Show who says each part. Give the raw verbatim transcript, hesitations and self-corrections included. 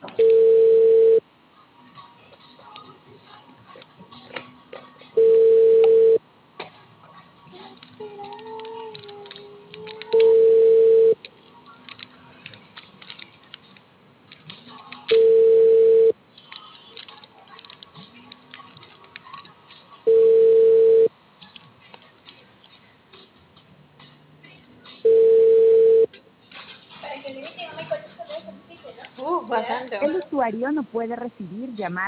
Speaker 1: Uh, bastante.
Speaker 2: El usuario no puede recibir llamadas.